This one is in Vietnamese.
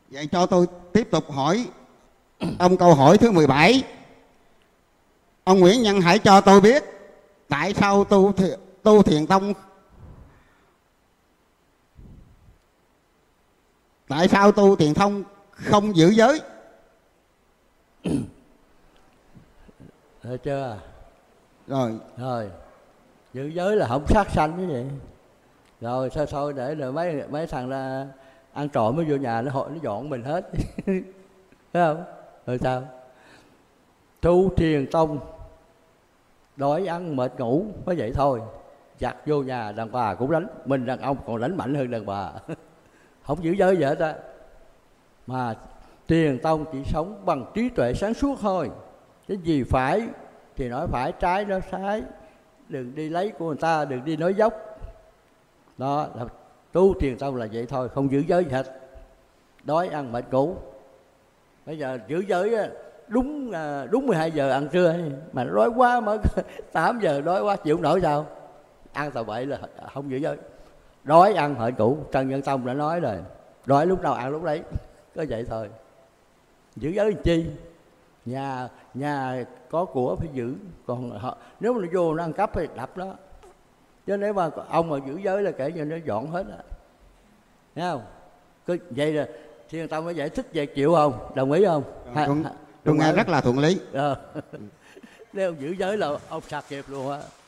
Vậy cho tôi tiếp tục hỏi ông câu hỏi thứ 17. Ông Nguyễn Nhân hãy cho tôi biết tại sao tu Thiền Tông, tại sao tu Thiền Tông không giữ giới? Được chưa? Rồi Giữ giới là không sát sanh cái vậy. Rồi thôi để rồi mấy thằng ra ăn trộm mới vô nhà nó dọn mình hết. Thấy không? Rồi sao? Tu Thiền Tông đói ăn mệt ngủ mới vậy thôi. Giặt vô nhà đàn bà cũng đánh, mình đàn ông còn đánh mạnh hơn đàn bà. Không giữ giới gì hết á. Mà Thiền Tông chỉ sống bằng trí tuệ sáng suốt thôi. Cái gì phải thì nói phải, trái nói trái. Đừng đi lấy của người ta, đừng đi nói dốc. Đó là tu Thiền Tông là vậy thôi, không giữ giới gì hết. Đói ăn mệt ngủ. Bây giờ giữ giới á, đúng 12 giờ ăn trưa, mà đói quá mà 8 giờ đói quá chịu không nổi sao? Ăn tầm bậy là không giữ giới. Đói ăn mệt ngủ, Trần Nhân Tông đã nói rồi, đói lúc nào ăn lúc đấy, có vậy thôi. Giữ giới làm chi? Nhà có của phải giữ, còn nếu mà nó vô nó ăn cắp thì đập nó. Chứ nếu mà ông mà giữ giới là kể như nó dọn hết á, thấy không? Cứ vậy là Thiền Tông mới giải thích vậy, chịu không? Đồng ý không? Tôi nghe rất là thuận lý. Nếu ông giữ giới là ông sạc kịp luôn á.